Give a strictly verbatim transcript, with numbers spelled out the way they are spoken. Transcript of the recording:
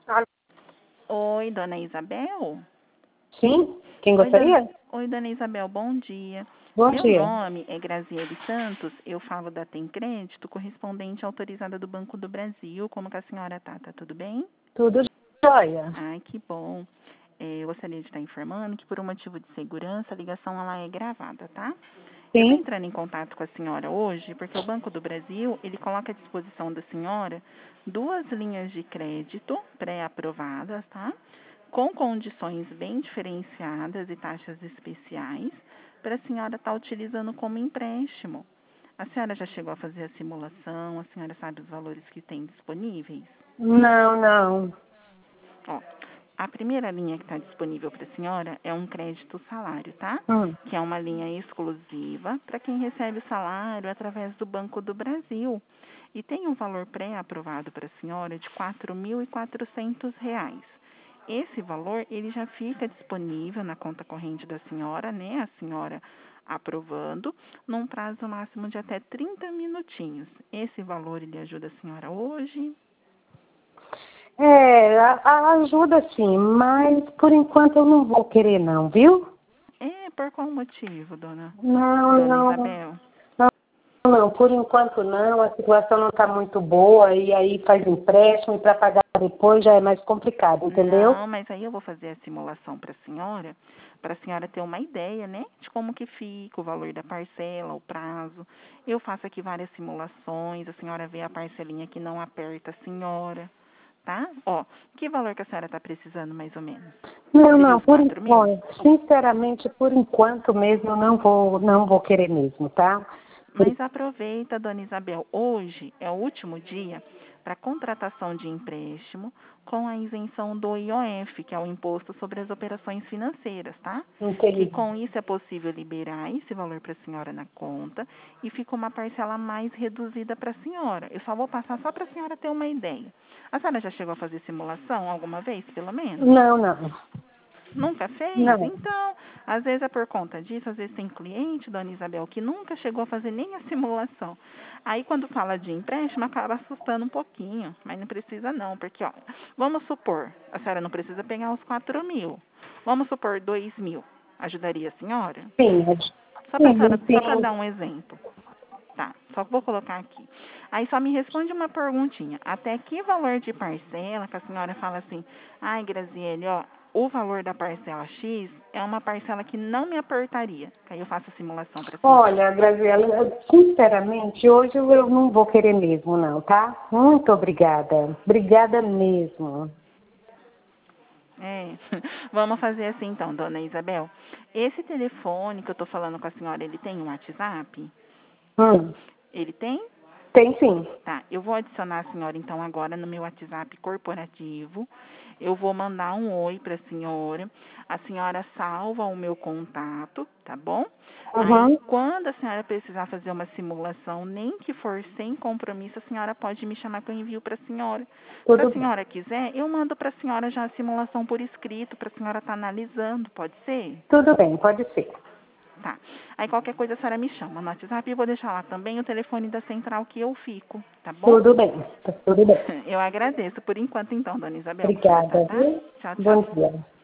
Alô? Oi, dona Isabel? Sim? Quem Oi, dona... gostaria? Oi, dona Isabel, bom dia. Bom Meu dia. nome é Graziele Santos, eu falo da Tem Crédito, correspondente autorizada do Banco do Brasil. Como que a senhora tá? Tá tudo bem? Tudo jóia. Ai, que bom. É, eu gostaria de estar informando que, por um motivo de segurança, a ligação ela é gravada, tá? Eu estou Sim? entrando em contato com a senhora hoje porque o Banco do Brasil ele coloca à disposição da senhora duas linhas de crédito pré-aprovadas, tá? Com condições bem diferenciadas e taxas especiais para a senhora estar utilizando como empréstimo. A senhora já chegou a fazer a simulação? A senhora sabe os valores que tem disponíveis? Não, não. Ó, a primeira linha que está disponível para a senhora é um crédito salário, tá? Hum. Que é uma linha exclusiva para quem recebe o salário através do Banco do Brasil. E tem um valor pré-aprovado para a senhora de quatro mil e quatrocentos reais. Esse valor ele já fica disponível na conta corrente da senhora, né? A senhora aprovando, num prazo máximo de até trinta minutinhos. Esse valor ele ajuda a senhora hoje? É, a, a ajuda sim, mas por enquanto eu não vou querer não, viu? É, por qual motivo, dona, Não, dona não, Isabel? não, não, por enquanto não, a situação não está muito boa e aí faz empréstimo e para pagar depois já é mais complicado, entendeu? Não, mas aí eu vou fazer a simulação para a senhora, para a senhora ter uma ideia, né, de como que fica o valor da parcela, o prazo. Eu faço aqui várias simulações, a senhora vê a parcelinha que não aperta a senhora, tá? Ó, que valor que a senhora está precisando mais ou menos? Não, Seria não, os por quatro mil? enquanto, sinceramente, por enquanto mesmo eu não vou, não vou querer mesmo, tá? Mas aproveita, dona Isabel, hoje é o último dia para contratação de empréstimo com a isenção do I O F, que é o Imposto sobre as Operações Financeiras, tá? Que Entendi. com isso é possível liberar esse valor para a senhora na conta e fica uma parcela mais reduzida para a senhora. Eu só vou passar só para a senhora ter uma ideia. A senhora já chegou a fazer simulação alguma vez, pelo menos? Não, não, Nunca fez? não. Então, às vezes é por conta disso, às vezes tem cliente, dona Isabel, que nunca chegou a fazer nem a simulação. Aí, quando fala de empréstimo, acaba assustando um pouquinho, mas não precisa não, porque, ó, vamos supor, a senhora não precisa pegar os quatro mil, vamos supor dois mil, ajudaria a senhora? Sim, é- Só para sim, senhora, só para sim. dar um exemplo. Tá, só vou colocar aqui. Aí só me responde uma perguntinha. Até que valor de parcela que a senhora fala assim, ai, Graziele, ó, o valor da parcela X é uma parcela que não me apertaria. Que aí eu faço a simulação para a senhora. Olha, Graziela, sinceramente, hoje eu não vou querer mesmo, não, tá? Muito obrigada. Obrigada mesmo. É, vamos fazer assim então, dona Isabel. Esse telefone que eu tô falando com a senhora, ele tem um WhatsApp? Hum, Ele tem? tem sim. Tá, eu vou adicionar a senhora então agora no meu WhatsApp corporativo. Eu vou mandar um oi para a senhora. A senhora salva o meu contato, tá bom? Aí, Uhum, quando a senhora precisar fazer uma simulação, nem que for sem compromisso, a senhora pode me chamar que eu envio para a senhora. Se a tudo bem. senhora quiser, eu mando para a senhora já a simulação por escrito, para a senhora estar analisando, pode ser? Tudo bem, pode ser. Tá. Aí qualquer coisa a senhora me chama no WhatsApp e eu vou deixar lá também o telefone da central que eu fico, tá bom? Tudo bem, tá tudo bem. Eu agradeço. Por enquanto, então, dona Isabel, por Obrigada, cortar, tá? viu? Tchau, Bom tchau. dia.